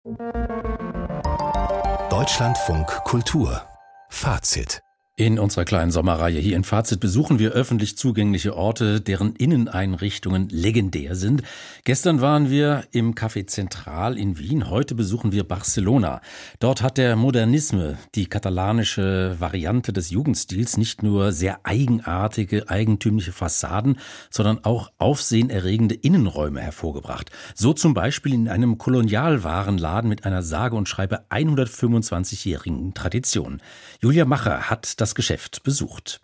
Deutschlandfunk Kultur Fazit. In unserer kleinen Sommerreihe hier in Fazit besuchen wir öffentlich zugängliche Orte, deren Inneneinrichtungen legendär sind. Gestern waren wir im Café Central in Wien, heute besuchen wir Barcelona. Dort hat der Modernisme, die katalanische Variante des Jugendstils, nicht nur sehr eigenartige, eigentümliche Fassaden, sondern auch aufsehenerregende Innenräume hervorgebracht. So zum Beispiel in einem Kolonialwarenladen mit einer sage und schreibe 125-jährigen Tradition. Julia Macher hat das Geschäft besucht.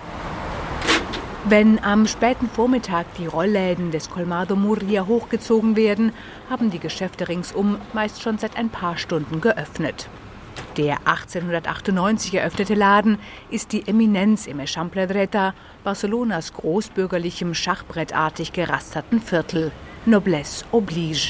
Wenn am späten Vormittag die Rollläden des Colmado Murria hochgezogen werden, haben die Geschäfte ringsum meist schon seit ein paar Stunden geöffnet. Der 1898 eröffnete Laden ist die Eminenz im Eixample Dreta, Barcelonas großbürgerlichem, schachbrettartig gerasterten Viertel. Noblesse oblige.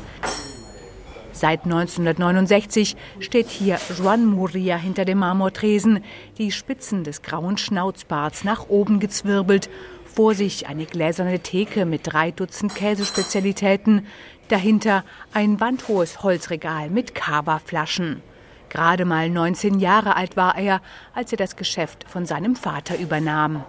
Seit 1969 steht hier Joan Murria hinter dem Marmortresen, die Spitzen des grauen Schnauzbarts nach oben gezwirbelt, vor sich eine gläserne Theke mit 3 Dutzend Käsespezialitäten, dahinter ein wandhohes Holzregal mit Cava-Flaschen. Gerade mal 19 Jahre alt war er, als er das Geschäft von seinem Vater übernahm.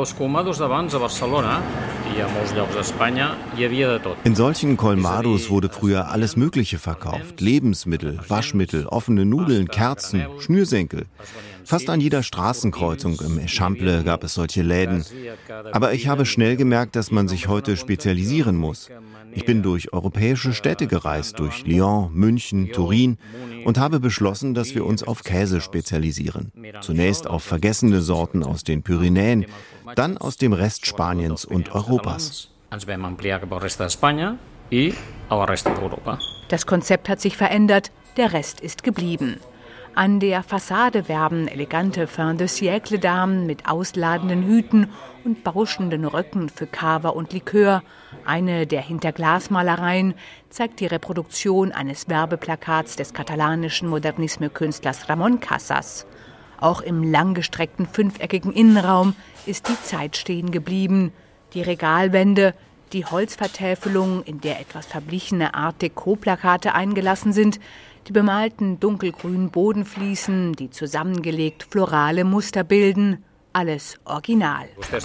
In solchen Colmados wurde früher alles Mögliche verkauft. Lebensmittel, Waschmittel, offene Nudeln, Kerzen, Schnürsenkel. Fast an jeder Straßenkreuzung im Eixample gab es solche Läden. Aber ich habe schnell gemerkt, dass man sich heute spezialisieren muss. Ich bin durch europäische Städte gereist, durch Lyon, München, Turin und habe beschlossen, dass wir uns auf Käse spezialisieren. Zunächst auf vergessene Sorten aus den Pyrenäen, dann aus dem Rest Spaniens und Europas. Das Konzept hat sich verändert, der Rest ist geblieben. An der Fassade werben elegante Fin-de-siècle-Damen mit ausladenden Hüten und bauschenden Röcken für Cava und Likör. Eine der Hinterglasmalereien zeigt die Reproduktion eines Werbeplakats des katalanischen Modernisme-Künstlers Ramon Casas. Auch im langgestreckten fünfeckigen Innenraum ist die Zeit stehen geblieben. Die Regalwände, die Holzvertäfelung, in der etwas verblichene Art-Déco-Plakate eingelassen sind, die bemalten dunkelgrünen Bodenfliesen, die zusammengelegt florale Muster bilden, alles original.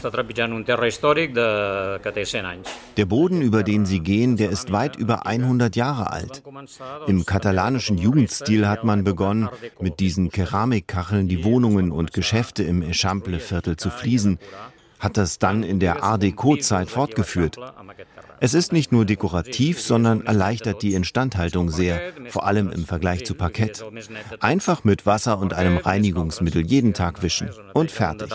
Der Boden, über den Sie gehen, der ist weit über 100 Jahre alt. Im katalanischen Jugendstil hat man begonnen, mit diesen Keramikkacheln die Wohnungen und Geschäfte im Eixample-Viertel zu fließen, hat das dann in der Art-Déco-Zeit fortgeführt. Es ist nicht nur dekorativ, sondern erleichtert die Instandhaltung sehr, vor allem im Vergleich zu Parkett. Einfach mit Wasser und einem Reinigungsmittel jeden Tag wischen und fertig.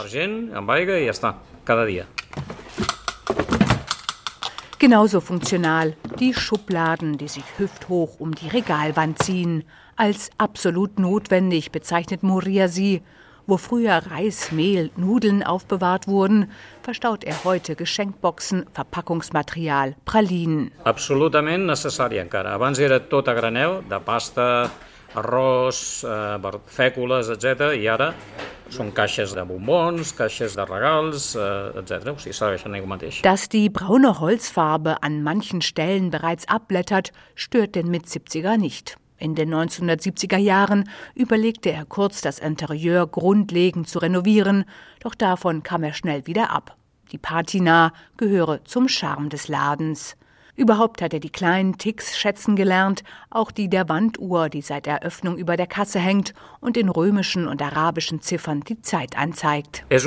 Genauso funktional die Schubladen, die sich hüfthoch um die Regalwand ziehen. Als absolut notwendig bezeichnet Murria sie. Wo früher Reis, Mehl, Nudeln aufbewahrt wurden, verstaut er heute Geschenkboxen, Verpackungsmaterial, Pralinen. Absolutament necessari encara. Abans era tot a granel, de pasta, arròs, fècules, etc. I ara són caixes de bombons, caixes de regals, etc. O sigui, serveixen igual mateix. Dass die braune Holzfarbe an manchen Stellen bereits abblättert, stört den Mit-70er nicht. In den 1970er Jahren überlegte er kurz, das Interieur grundlegend zu renovieren, doch davon kam er schnell wieder ab. Die Patina gehöre zum Charme des Ladens. Überhaupt hat er die kleinen Ticks schätzen gelernt, auch die der Wanduhr, die seit Eröffnung über der Kasse hängt und in römischen und arabischen Ziffern die Zeit anzeigt. Das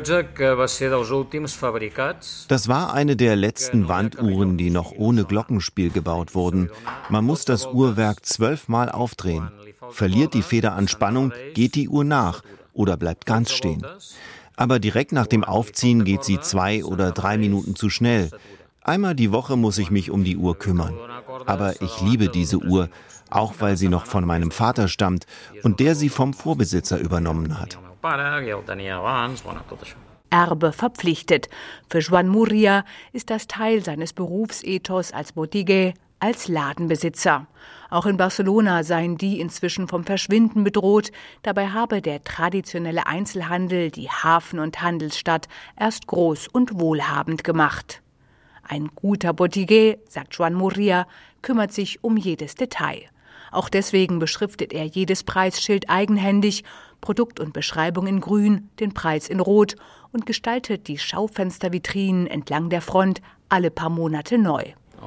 war eine der letzten Wanduhren, die noch ohne Glockenspiel gebaut wurden. Man muss das Uhrwerk 12-mal aufdrehen. Verliert die Feder an Spannung, geht die Uhr nach oder bleibt ganz stehen. Aber direkt nach dem Aufziehen geht sie 2 oder 3 Minuten zu schnell. Einmal die Woche muss ich mich um die Uhr kümmern. Aber ich liebe diese Uhr, auch weil sie noch von meinem Vater stammt und der sie vom Vorbesitzer übernommen hat. Erbe verpflichtet. Für Joan Murria ist das Teil seines Berufsethos als Botiguer, als Ladenbesitzer. Auch in Barcelona seien die inzwischen vom Verschwinden bedroht. Dabei habe der traditionelle Einzelhandel die Hafen- und Handelsstadt erst groß und wohlhabend gemacht. Ein guter Botiguer, sagt Joan Murria, kümmert sich um jedes Detail. Auch deswegen beschriftet er jedes Preisschild eigenhändig, Produkt und Beschreibung in grün, den Preis in rot und gestaltet die Schaufenstervitrinen entlang der Front alle paar Monate neu.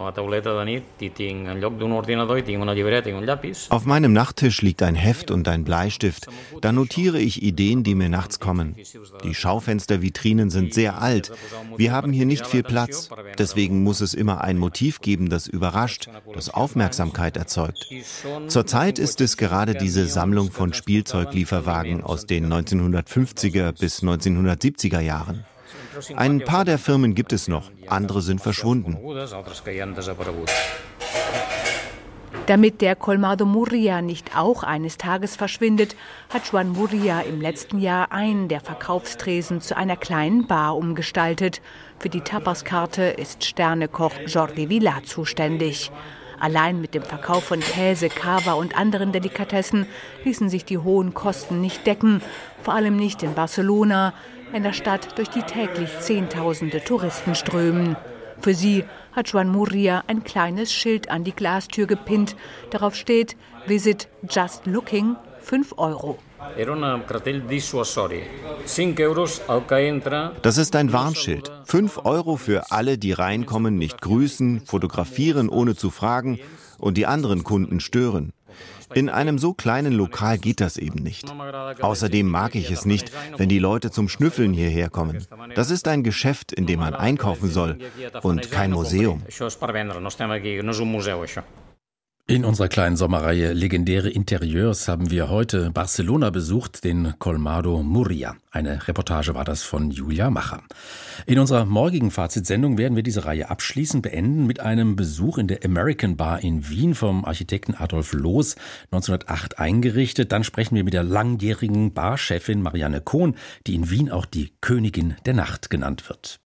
Auf meinem Nachttisch liegt ein Heft und ein Bleistift. Da notiere ich Ideen, die mir nachts kommen. Die Schaufenstervitrinen sind sehr alt. Wir haben hier nicht viel Platz. Deswegen muss es immer ein Motiv geben, das überrascht, das Aufmerksamkeit erzeugt. Zurzeit ist es gerade diese Sammlung von Spielzeuglieferwagen aus den 1950er bis 1970er Jahren. Ein paar der Firmen gibt es noch, andere sind verschwunden. Damit der Colmado Murria nicht auch eines Tages verschwindet, hat Joan Murria im letzten Jahr einen der Verkaufstresen zu einer kleinen Bar umgestaltet. Für die Tapaskarte ist Sternekoch Jordi Vilà zuständig. Allein mit dem Verkauf von Käse, Cava und anderen Delikatessen ließen sich die hohen Kosten nicht decken, vor allem nicht in Barcelona, einer Stadt, durch die täglich Zehntausende Touristen strömen. Für sie hat Joan Murria ein kleines Schild an die Glastür gepinnt. Darauf steht: Visit Just Looking, 5 €. Das ist ein Warnschild. 5 € für alle, die reinkommen, nicht grüßen, fotografieren, ohne zu fragen und die anderen Kunden stören. In einem so kleinen Lokal geht das eben nicht. Außerdem mag ich es nicht, wenn die Leute zum Schnüffeln hierher kommen. Das ist ein Geschäft, in dem man einkaufen soll und kein Museum. In unserer kleinen Sommerreihe Legendäre Interieurs haben wir heute Barcelona besucht, den Colmado Murria. Eine Reportage war das von Julia Macher. In unserer morgigen Fazitsendung werden wir diese Reihe abschließend beenden mit einem Besuch in der American Bar in Wien vom Architekten Adolf Loos, 1908 eingerichtet. Dann sprechen wir mit der langjährigen Barchefin Marianne Kohn, die in Wien auch die Königin der Nacht genannt wird.